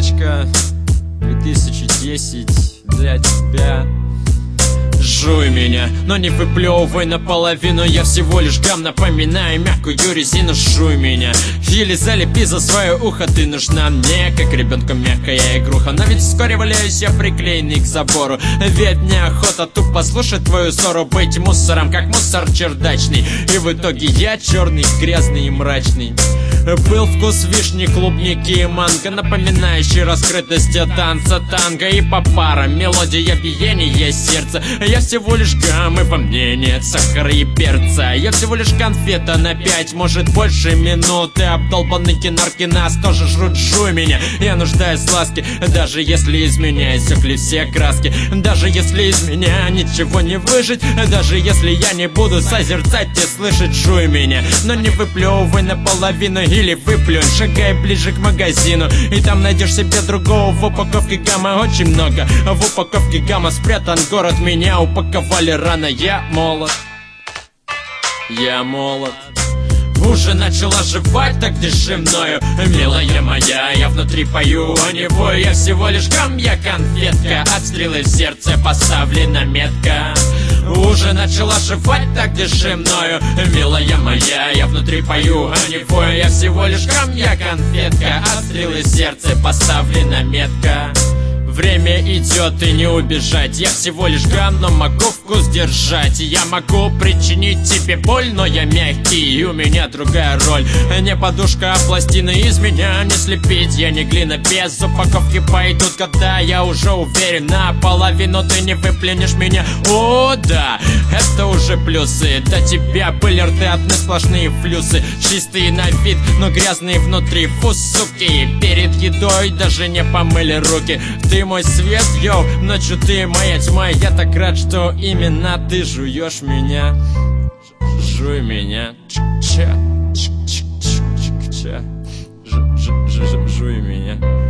девочка, 2010 для тебя. Жуй меня, но не выплевывай наполовину. Я всего лишь гам, напоминаю мягкую резину. Жуй меня или залепи за свое ухо. Ты нужна мне, как ребенку мягкая игруха. Но ведь вскоре валяюсь я приклеенный к забору. Ведь мне охота тупо слушать твою ссору. Быть мусором, как мусор чердачный. И в итоге я черный, грязный и мрачный. Был вкус вишни, клубники и манго, напоминающий раскрытость танца танго. И по парам мелодия биения сердца. Я всего лишь гам, и во мне нет сахара и перца. Я всего лишь конфета на 5, может больше минуты. Обдолбанный кинаркинас тоже жрут, жуй меня. Я нуждаюсь в ласке, даже если из меня иссякли все краски. Даже если из меня ничего не выжить. Даже если я не буду созерцать и слышать, жуй меня. Но не выплевывай наполовину или выплюнь. Шагай ближе к магазину, и там найдешь себе другого. В упаковке гамма очень много. В упаковке гамма спрятан город. Меня упаковали рано, я молод. Я молод. Уже начала жевать, так дыши мною, милая моя. Я внутри пою, а не вою. Я всего лишь гам, я конфетка. От стрелы в сердце поставлена метка. Уже начала жевать, так дыши мною, милая моя. Я внутри пою, а не вою. Я всего лишь гам, я конфетка. От стрелы в сердце поставлена метка. Время идет и не убежать. Я всего лишь гам, но могу вкус держать. Я могу причинить тебе боль, но я мягкий, и у меня другая роль. Не подушка, а пластины, из меня не слепить. Я не глина, без упаковки пойдут года. Я уже уверен, наполовину ты не выплюнешь меня. О, да, это уже плюсы. До тебя были рты, одни сплошные флюсы. Чистые на вид, но грязные внутри. Фу, суки, перед едой даже не помыли руки. Ты мой свет, йоу, ночью ты моя тьма. Я так рад, что именно ты жуешь меня. Жуй меня. Ча, ча, ча, ча, ча, ча. Жуй меня.